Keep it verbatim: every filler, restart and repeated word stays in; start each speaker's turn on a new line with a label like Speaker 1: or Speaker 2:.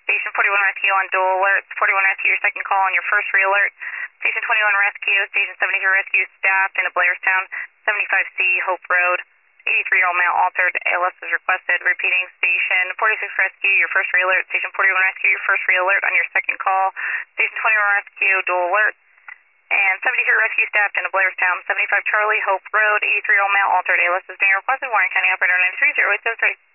Speaker 1: Station forty-one Rescue on dual alert. forty-one Rescue, your second call on your first re-alert. Station twenty-one Rescue, Station seventy-two Rescue staffed in Blairstown, seventy-five C Hope Road. eighty-three-year-old male altered, A L S is requested. Repeating, Station forty-six Rescue, your first re-alert. Station forty-one Rescue, your first re-alert on your second call. Station twenty-one Rescue, dual alert. And seventy-three Rescue staffed in Blairstown, seventy-five Charlie Hope Road. eighty-three-year-old male altered, A L S is being requested. Warren County Operator nine three zero eight seven three.